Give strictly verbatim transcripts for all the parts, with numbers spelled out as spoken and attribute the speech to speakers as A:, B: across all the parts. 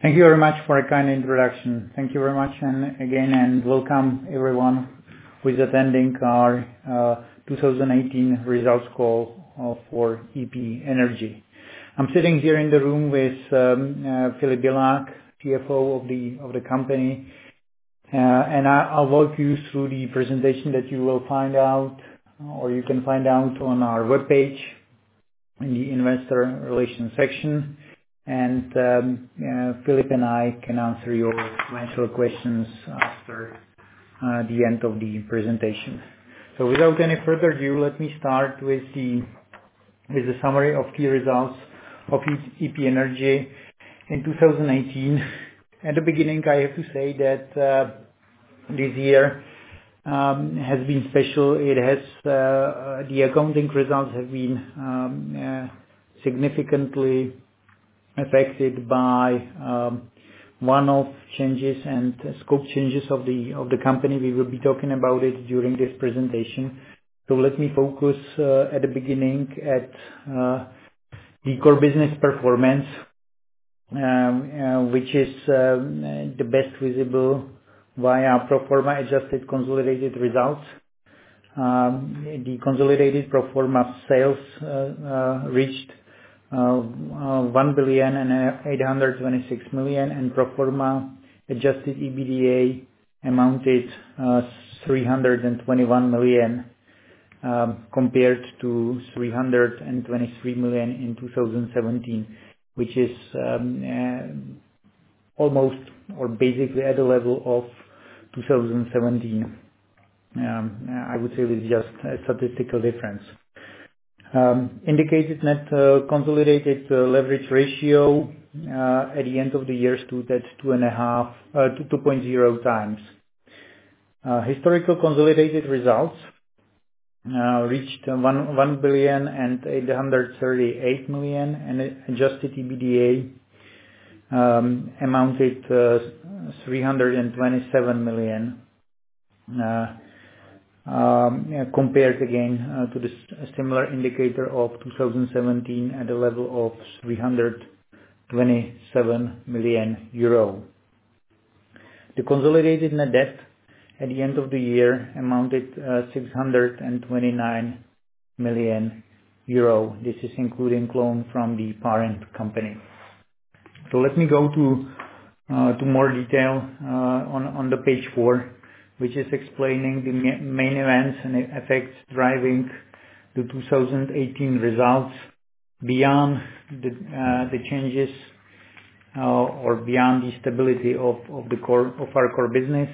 A: Thank you very much for a kind introduction. Thank you very much and again and welcome everyone who is attending our uh, two thousand eighteen results call uh, for E P Energy. I'm sitting here in the room with um, uh, Filip Bilák, C F O of the of the company, uh, and I, I'll walk you through the presentation that you will find out, or you can find out on our webpage in the Investor Relations section. And um, uh, Philip and I can answer your eventual questions after uh, the end of the presentation. So without any further ado, let me start with the with the summary of key results of E P Energy in two thousand eighteen. At the beginning, I have to say that uh, this year um, has been special. It has uh, the accounting results have been um, uh, significantly affected by um, one-off changes and scope changes of the of the company. We will be talking about it during this presentation. So let me focus uh, at the beginning at uh, the core business performance, um, uh, which is um, the best visible via pro forma adjusted consolidated results. Um, the consolidated pro forma sales uh, uh, reached Uh, uh, one billion eight hundred twenty-six million and pro forma adjusted EBITDA amounted uh, three hundred twenty-one million um, compared to three hundred twenty-three million in two thousand seventeen, which is um, uh, almost or basically at the level of two thousand seventeen. Um, I would say it's just a statistical difference. Um, indicated net uh, consolidated uh, leverage ratio uh, at the end of the year stood at two and a half, uh, two point zero times. Uh, historical consolidated results uh, reached uh, one one billion and eight hundred thirty-eight million, and adjusted EBITDA um, amounted uh, three hundred twenty-seven million. Uh, Um, yeah, compared again uh, to the s- similar indicator of two thousand seventeen at a level of three hundred twenty-seven million euro. The consolidated net debt at the end of the year amounted uh, six hundred twenty-nine million euro. This is including loan from the parent company. So let me go to uh, to more detail uh, on on the page four, which is explaining the ma- main events and effects driving the two thousand eighteen results beyond the uh, the changes uh, or beyond the stability of of the core of our core business.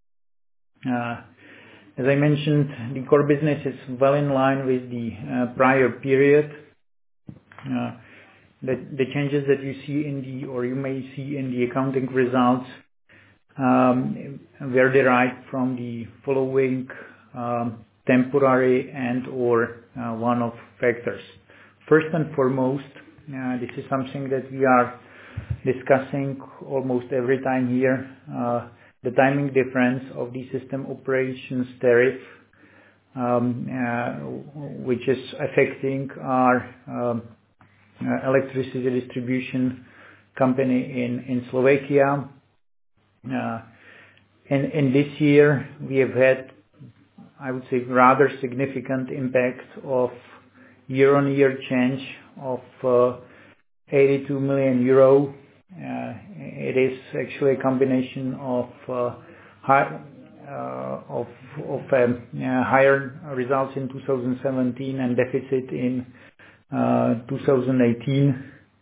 A: Uh, As I mentioned, the core business is well in line with the uh, prior period. Uh, The the changes that you see in the or you may see in the accounting results Um, were derived from the following um, temporary and or uh, one-off factors. First and foremost, uh, this is something that we are discussing almost every time here, uh, the timing difference of the system operations tariff, um, uh, which is affecting our um, uh, electricity distribution company in, in Slovakia. Uh, in, in this year, we have had, I would say, rather significant impact of year-on-year change of uh, eighty-two million euro. Uh, it is actually a combination of uh, high, uh, of, of um, uh, higher results in two thousand seventeen and deficit in uh, two thousand eighteen.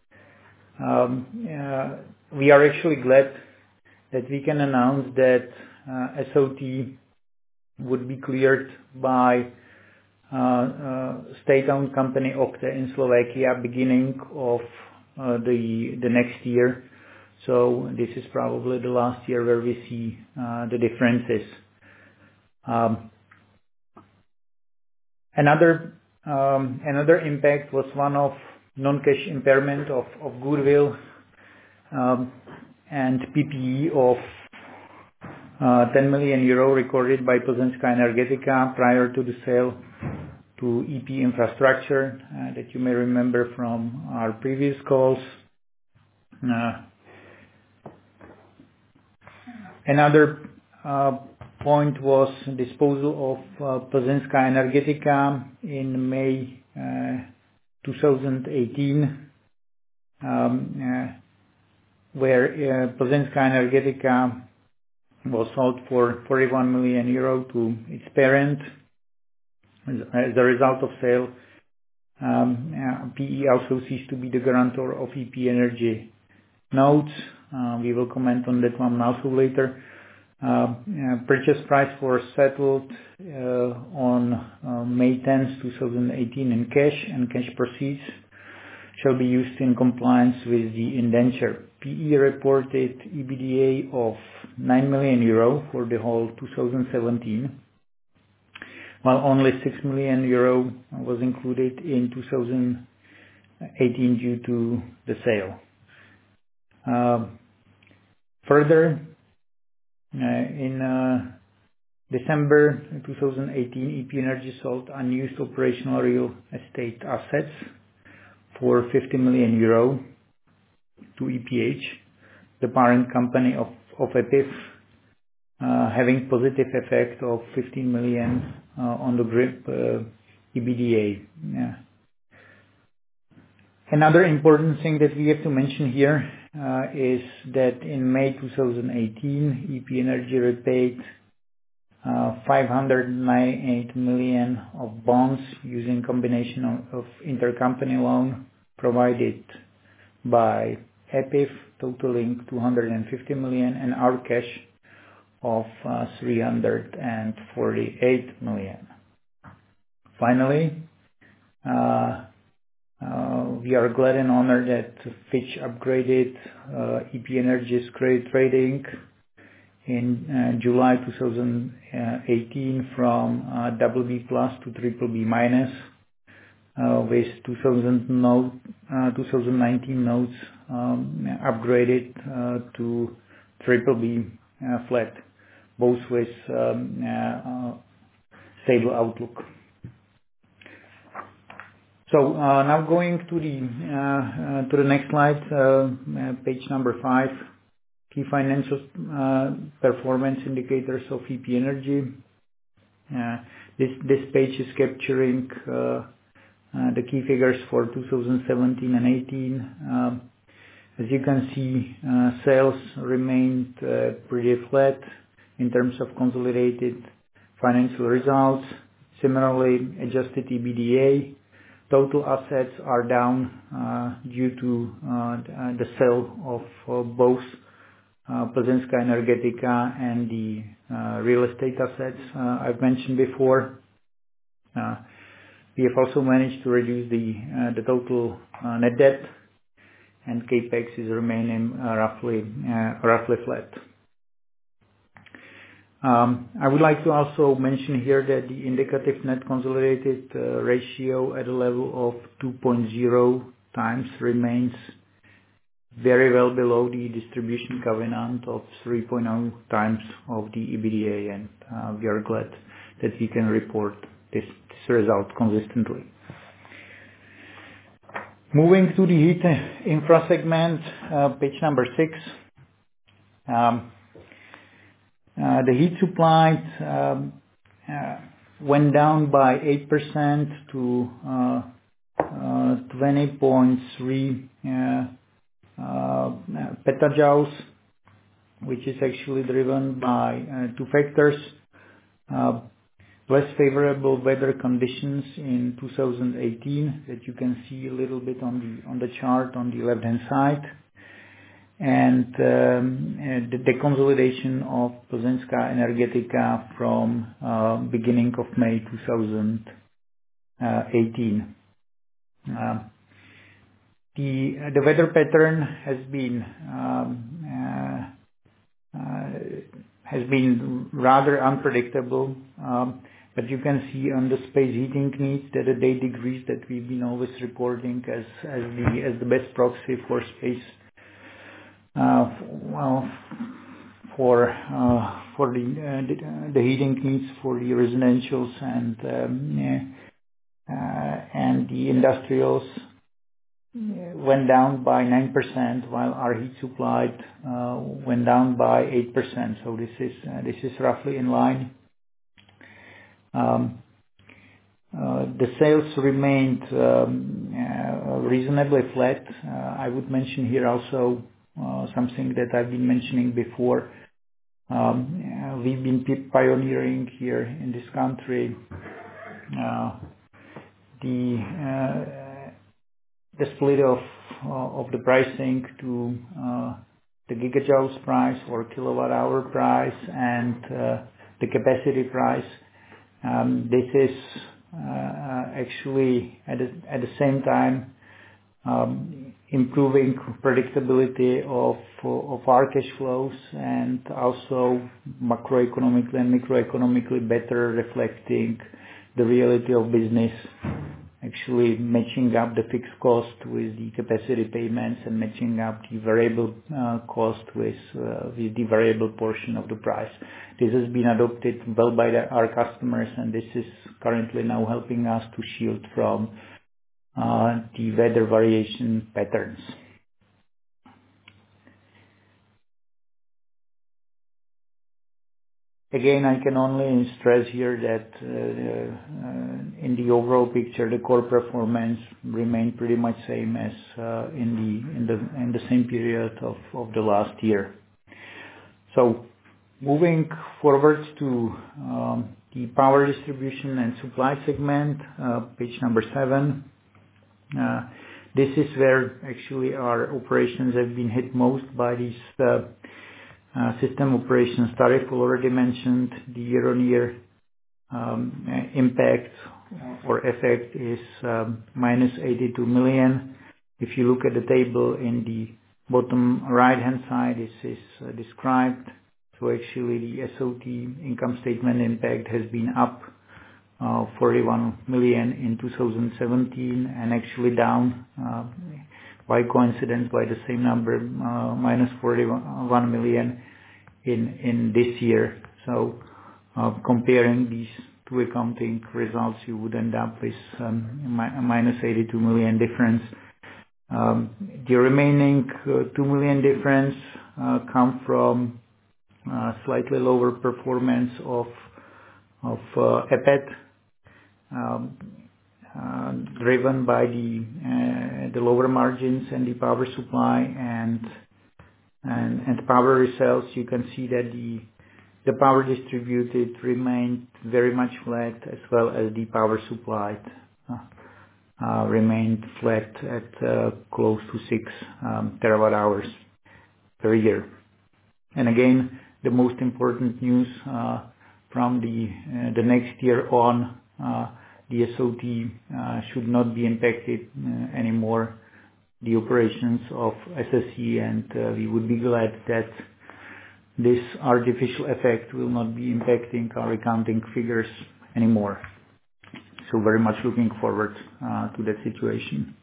A: Um, uh, we are actually glad that we can announce that uh, S O T would be cleared by uh, uh, state-owned company Okte in Slovakia beginning of uh, the the next year. So this is probably the last year where we see uh, the differences. Um, another um, another impact was one of non-cash impairment of, of goodwill um, and P P E of uh, ten million euro recorded by Plzeňská Energetika prior to the sale to E P Infrastructure uh, that you may remember from our previous calls. Uh, Another uh, point was disposal of uh, Plzeňská Energetika in May uh, two thousand eighteen, um, uh, where uh, Plzeňská Energetika was sold for forty-one million euro to its parent. As a result of sale, um, uh, P E also ceased to be the guarantor of E P Energy notes. Uh, we will comment on that one also later. Uh, uh, purchase price was settled uh, on uh, May tenth, twenty eighteen in cash, and cash proceeds shall be used in compliance with the indenture. P E reported E B D A of nine million euro for the whole two thousand seventeen, while only six million euro was included in two thousand eighteen due to the sale. Uh, Further, uh, in uh, December two thousand eighteen, E P Energy sold unused operational real estate assets for fifty million euro to E P H, the parent company of of E P I F, uh, having positive effect of fifteen million uh, on the group uh, E B D A. Yeah. Another important thing that we have to mention here uh, is that in May two thousand eighteen, E P Energy repaid uh, five hundred ninety-eight million of bonds using combination of, of intercompany loan provided by E P I F, totaling two hundred fifty million, and our cash of uh, three hundred forty-eight million. Finally, uh, uh, we are glad and honored that Fitch upgraded uh, E P Energy's credit rating in uh, July two thousand eighteen from uh, double B plus to triple B minus, uh, with two thousand note, uh, twenty nineteen notes um, upgraded uh, to triple B uh, flat, both with um, uh, uh, stable outlook. So uh, now going to the uh, uh, to the next slide, uh, uh, page number five, key financial uh, performance indicators of E P Energy. Uh, this this page is capturing uh, uh, the key figures for two thousand seventeen and eighteen. Um, as you can see, uh, sales remained uh, pretty flat in terms of consolidated financial results. Similarly, adjusted E B D A. Total assets are down uh, due to uh, the sale of uh, both uh, Plzeňská Energetika and the uh, real estate assets uh, I've mentioned before. Uh, we have also managed to reduce the uh, the total uh, net debt, and capex is remaining uh, roughly uh, roughly flat. Um, I would like to also mention here that the indicative net consolidated uh, ratio at a level of two point zero times remains very well below the distribution covenant of three point zero times of the E B D A, and uh, we are glad that we can report this, this result consistently. Moving to the heat infra segment, uh, page number six. Um, Uh, the heat supply um, uh, went down by eight percent to uh, uh, twenty point three uh, uh, petajoules, which is actually driven by uh, two factors. Uh, less favorable weather conditions in two thousand eighteen that you can see a little bit on the on the chart on the left hand side, and um, the deconsolidation of Plzeňská Energetika from uh, beginning of May two thousand eighteen. Uh, the uh, the weather pattern has been um, uh, uh, has been rather unpredictable, um, but you can see on the space heating needs that the day degrees that we've been always reporting as as the as the best proxy for space. Uh, well, for uh, for the, uh, the the heating needs for the residentials and um, uh, and the industrials, went down by nine percent, while our heat supplied uh, went down by eight percent. So this is uh, this is roughly in line. Um, uh, The sales remained um, uh, reasonably flat. Uh, I would mention here also uh, something that I've been mentioning before. Um, uh, We've been pi- pioneering here in this country uh, the uh, the split of uh, of the pricing to uh, the gigajoules price or kilowatt hour price and uh, the capacity price. Um, This is uh, actually at the at the same time um, improving predictability of of our cash flows and also macroeconomically and microeconomically better reflecting the reality of business, actually matching up the fixed cost with the capacity payments and matching up the variable uh, cost with uh, with the variable portion of the price. This has been adopted well by the- our customers, and this is currently now helping us to shield from uh, the weather variation patterns. Again, I can only stress here that uh, uh, in the overall picture, the core performance remained pretty much same as uh, in the in the in the same period of of the last year. So, moving forward to um, the power distribution and supply segment, uh, page number seven. Uh, This is where actually our operations have been hit most by these uh, uh, system operations tariff. Already mentioned the year-on-year um, uh, impact or effect is um, minus eighty-two million. If you look at the table in the bottom right-hand side, this is uh, described. So actually, the S O T income statement impact has been up uh, forty-one million in two thousand seventeen and actually down uh, by coincidence by the same number, uh, minus forty-one million in in this year. So uh, comparing these two accounting results, you would end up with um, mi- a minus eighty-two million difference. Um, The remaining uh, two million difference uh, come from uh, slightly lower performance of of uh, E P E T, um, uh, driven by the uh, the lower margins and the power supply and and and power resales. You can see that the the power distributed remained very much flat, as well as the power supplied uh, uh, remained flat at uh, close to six um, terawatt hours per year. And again, the most important news uh, from the uh, the next year on, uh, the S O T uh, should not be impacted uh, anymore, the operations of S S E, and uh, we would be glad that this artificial effect will not be impacting our accounting figures anymore. So very much looking forward uh, to that situation.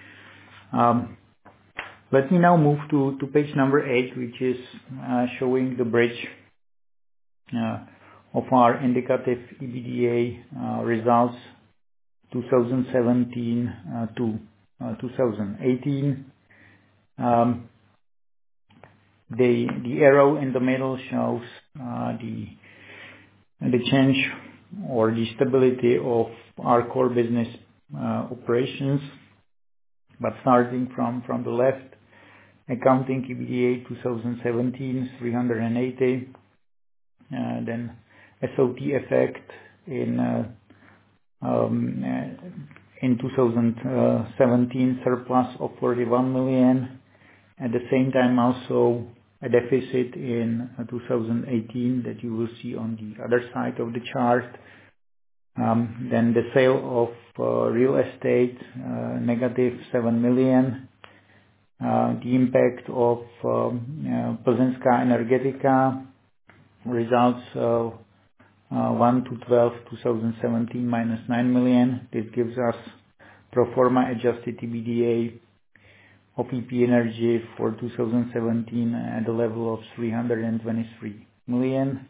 A: Um, Let me now move to to page number eight, which is uh, showing the bridge uh, of our indicative EBITDA uh, results twenty seventeen uh, to uh, twenty eighteen. Um, The the arrow in the middle shows uh, the the change or the stability of our core business uh, operations. But starting from from the left, accounting EBITDA twenty seventeen, three hundred eighty, uh, then S O T effect in uh, um, uh, in two thousand seventeen, surplus of forty-one million. At the same time, also a deficit in uh, two thousand eighteen that you will see on the other side of the chart. Um, Then the sale of uh, real estate, uh, negative seven million. Uh, The impact of um, uh, Plzeňská Energetika results uh, uh, one to twelve, twenty seventeen, minus nine million. This gives us pro forma adjusted EBITDA of E P Energy for two thousand seventeen at the level of three hundred twenty-three million.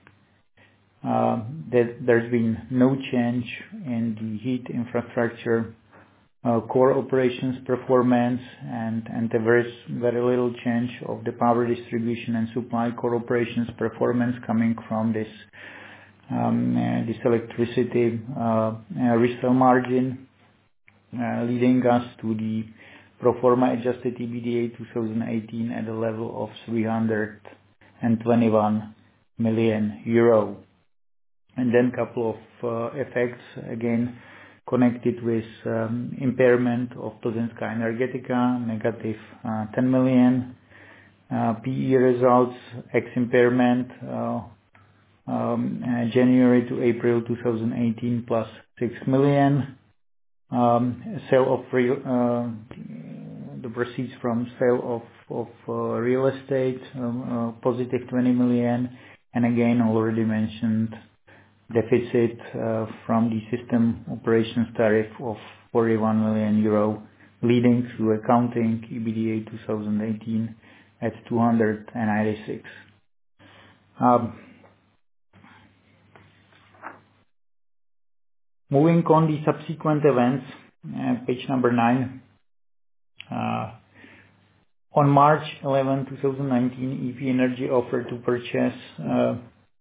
A: Uh, that There's been no change in the heat infrastructure uh, core operations performance, and and there is very little change of the power distribution and supply core operations performance coming from this um, uh, this electricity uh, uh, resale margin, uh, leading us to the pro forma adjusted EBITDA twenty eighteen at a level of three hundred twenty-one million euro. And then couple of uh, effects again connected with um, impairment of Plzeňská Energetika, negative uh, ten million. Uh, P E results ex impairment uh, um, uh, January to April twenty eighteen plus six million. Um, sale of real, uh, the proceeds from sale of of uh, real estate, um, uh, positive twenty million, and again already mentioned deficit uh, from the system operations tariff of forty-one million euro, leading to accounting EBITDA twenty eighteen at two hundred ninety-six. Um, moving on the subsequent events, uh, page number nine. Uh, on March eleventh, twenty nineteen, E P Energy offered to purchase uh,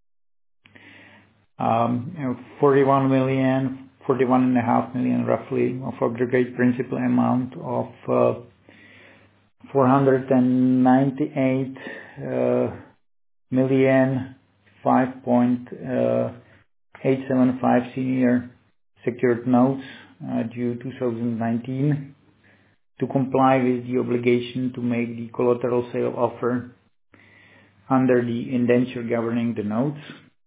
A: um, you know, forty-one million, forty-one and a half million roughly of aggregate principal amount of uh, four hundred ninety-eight uh, million, five point eight seven five senior secured notes uh, due two thousand nineteen to comply with the obligation to make the collateral sale offer under the indenture governing the notes.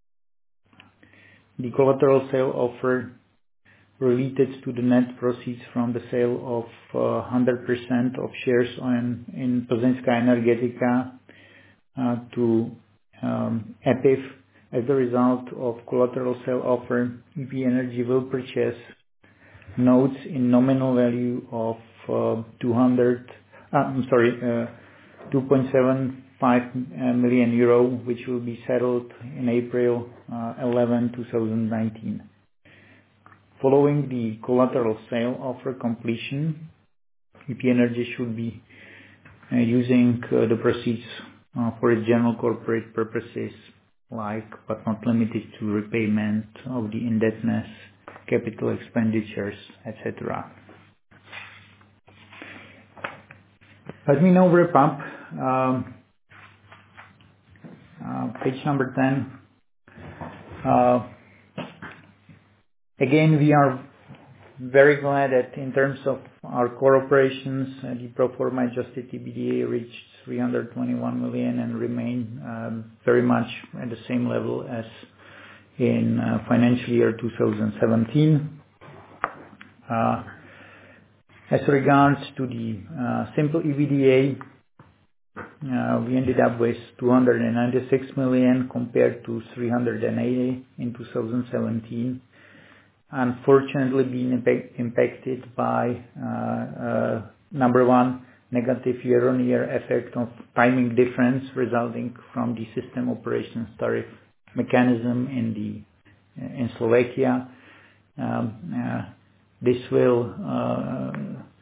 A: The collateral sale offer related to the net proceeds from the sale of uh, one hundred percent of shares on, in Plzeňská Energetika uh, to um, E P I F. As a result of collateral sale offer, E P Energy will purchase notes in nominal value of uh, two hundred, uh, I'm sorry, uh, two point seven five million euro, which will be settled in April uh, eleventh, twenty nineteen. Following the collateral sale offer completion, E P Energy should be uh, using uh, the proceeds uh, for its general corporate purposes, like but not limited to repayment of the indebtedness, capital expenditures, et cetera. Let me now wrap up. Um, uh, page number ten. Uh, again, we are very glad that in terms of our core operations, uh, the pro forma adjusted EBITDA reached three hundred twenty-one million and remain um, very much at the same level as in uh, financial year two thousand seventeen. Uh, as regards to the uh, simple EBITDA, uh, we ended up with two hundred ninety-six million compared to three hundred eighty in two thousand seventeen. Unfortunately being impact, impacted by uh, uh, number one, negative year-on-year effect of timing difference resulting from the system operations tariff mechanism in the in Slovakia. Um, uh, this will uh,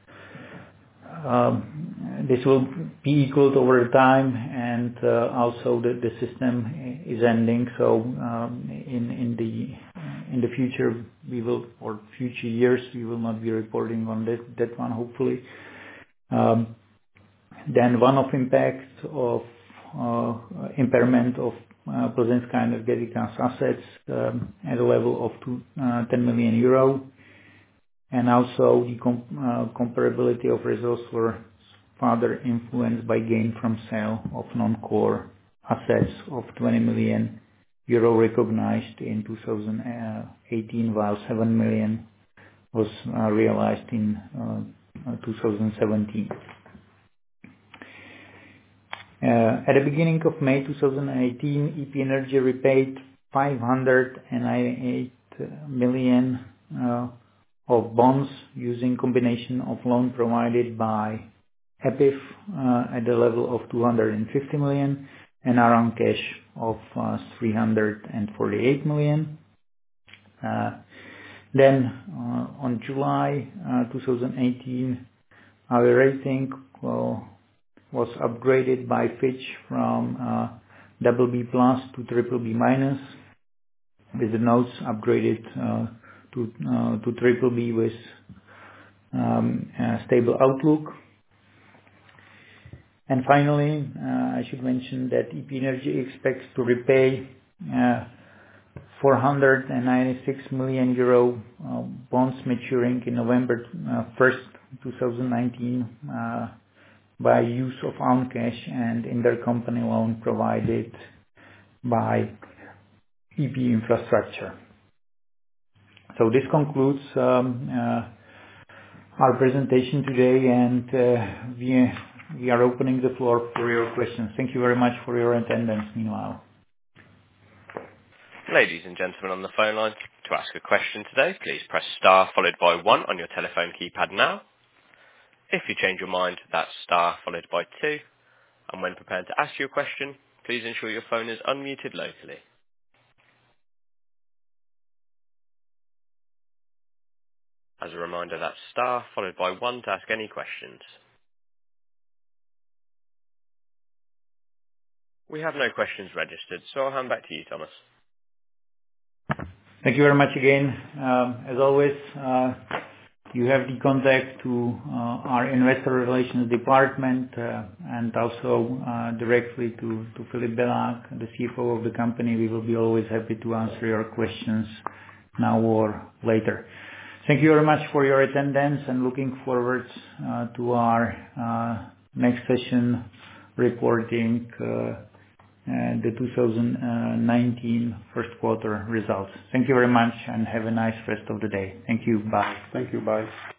A: um, this will be equaled over time, and uh, also the, the system is ending. So um, in in the in the future we will, or future years we will not be reporting on that that one, hopefully. Um, then one-off impact of uh, impairment of uh, Plzeňská Energetika's assets um, at a level of two, uh, ten million euro. And also the com- uh, comparability of results were further influenced by gain from sale of non-core assets of twenty million euro recognized in two thousand eighteen, while seven million was uh, realized in uh, two thousand seventeen. Uh, at the beginning of May two thousand eighteen, E P Energy repaid five hundred ninety-eight million uh, of bonds using combination of loan provided by E P I F uh, at the level of two hundred fifty million and around cash of uh, three hundred forty-eight million. Uh, Then uh, on July uh, twenty eighteen, our rating uh, was upgraded by Fitch from uh, double B plus to triple B minus, with the notes upgraded uh, to uh, to triple B with um, a stable outlook. And finally, uh, I should mention that E P Energy expects to repay uh, four hundred ninety-six million euro uh, bonds maturing in November uh, first, twenty nineteen, uh, by use of own cash and intercompany loan provided by E P Infrastructure. So this concludes um, uh, our presentation today, and uh, we we are opening the floor for your questions. Thank you very much for your attendance meanwhile.
B: Ladies and gentlemen on the phone line, to ask a question today, please press star followed by one on your telephone keypad now. If you change your mind, that's star followed by two. And when prepared to ask your question, please ensure your phone is unmuted locally. As a reminder, that's star followed by one to ask any questions. We have no questions registered, so I'll hand back to you, Thomas.
A: Thank you very much again. Um, As always, uh, you have the contact to uh, our investor relations department, uh, and also uh, directly to to Filip Belák, the C F O of the company. We will be always happy to answer your questions now or later. Thank you very much for your attendance, and looking forward uh, to our uh, next session reporting uh, uh, the two thousand nineteen first quarter results. Thank you very much, and have a nice rest of the day. Thank you. Bye.
C: Thank you. Bye.